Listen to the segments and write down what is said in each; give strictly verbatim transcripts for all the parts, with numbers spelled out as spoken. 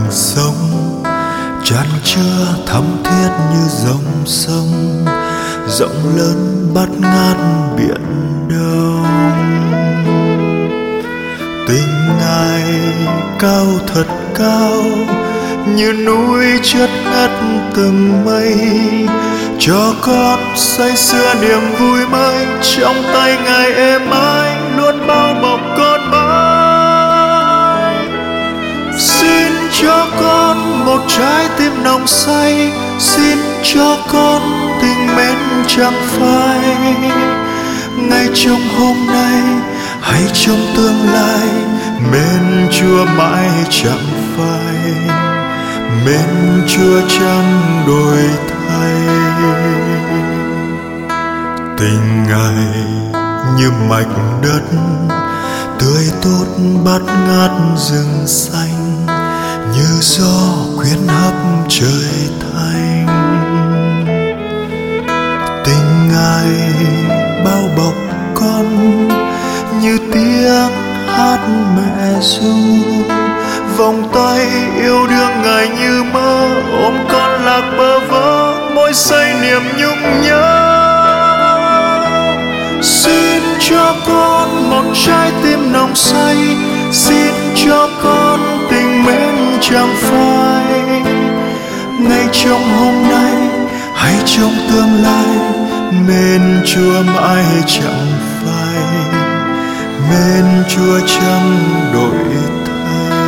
sông tràn chứa thắm thiết như dòng sông rộng lớn bát ngát biển đông. Tình Ngài cao thật cao như núi chất ngất từng mây, cho con say sưa niềm vui mới. Trong tay Ngài êm ái luôn bao bọc con mãi. Xin cho con một trái tim nồng say, xin cho con tình mến chẳng phai. Ngay trong hôm nay hay trong tương lai, mến Chúa mãi chẳng phai, mến Chúa chẳng đổi thay. Tình Ngài như mạch đất tươi tốt bát ngát rừng xanh, như gió khuyến hấp trời thanh. Tình Ngài bao bọc con như tiếng hát mẹ ru, vòng tay yêu đương Ngài như mơ, ôm con lạc bơ vơ môi say niềm nhung nhớ. Xin cho con một trái tim nồng say, xin cho con tình mến chẳng phai. Ngay trong hôm nay hay trong tương lai, mến Chúa mãi chẳng phai, mến Chúa chẳng đổi thay.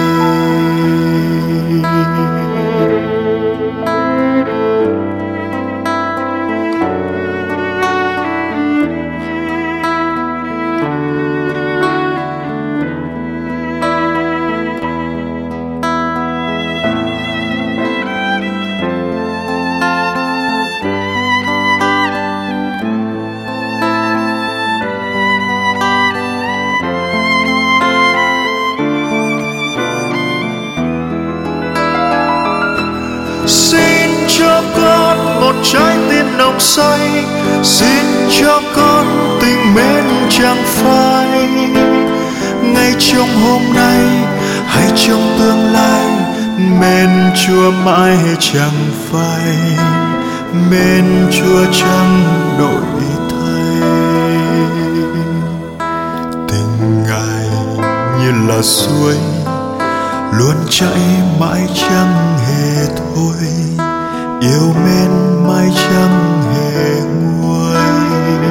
Xin cho con một trái tim nồng say, xin cho con tình mến chẳng phai. Ngay trong hôm nay hay trong tương lai, mến Chúa mãi chẳng phai, mến Chúa chẳng đổi thay. Tình Ngài như là suối luôn chảy mãi chẳng hề thôi, yêu mến mãi chẳng hề nguôi.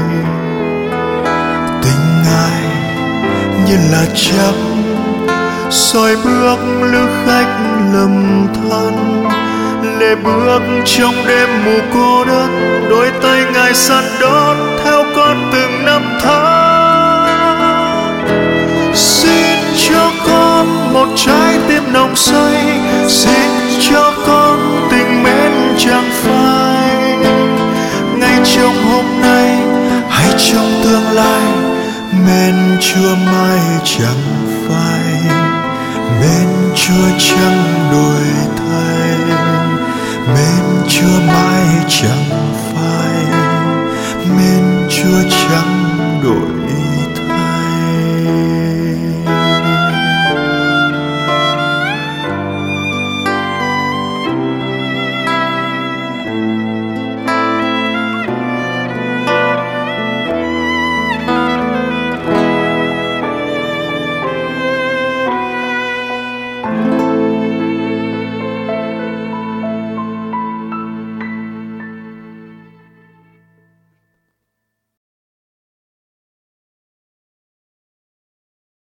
Tình Ngài như là trăng soi bước lữ khách lầm than, lê bước trong đêm mù cô đơn, đôi tay Ngài săn đón theo con từng năm tháng. Xin cho con một trái tim nồng say, xin cho con tình mến chẳng phai. Ngay trong hôm nay hay trong tương lai, mến Chúa mãi chẳng phai, mến Chúa chẳng